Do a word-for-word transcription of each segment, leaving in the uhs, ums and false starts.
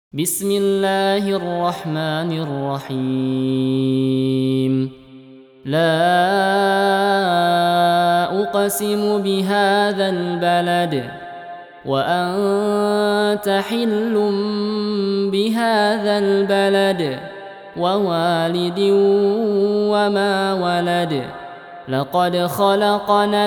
بسم الله الرحمن الرحيم لا أقسم بهذا البلد وأنت حل بهذا البلد ووالد وما ولد لقد خلقنا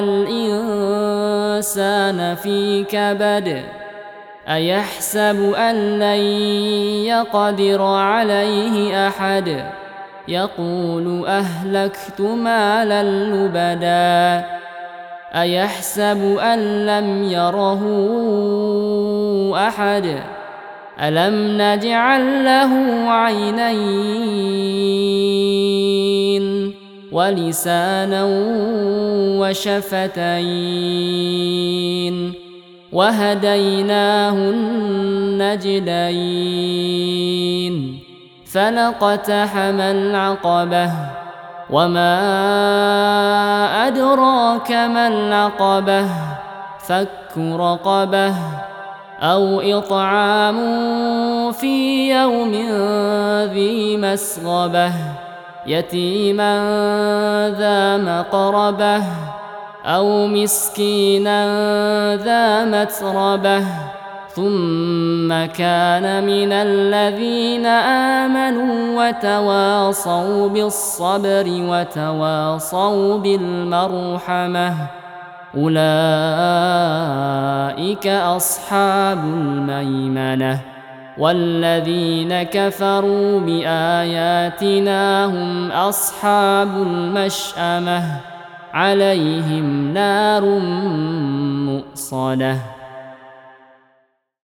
الإنسان في كبد أيحسب أن لن يقدر عليه أحد يقول أهلكت مالا لبدا أيحسب أن لم يره أحد ألم نجعل له عينين ولسانا وشفتين وهديناه النجدين فلقتحم العقبة وما أدراك ما العقبة فك رقبة أو إطعام في يوم ذي مسغبة يتيما ذا مقربة أو مسكينا ذا متربة ثم كان من الذين آمنوا وتواصوا بالصبر وتواصوا بالمرحمة أولئك أصحاب الميمنة والذين كفروا بآياتنا هم أصحاب المشأمة عليهم نار مؤصدة.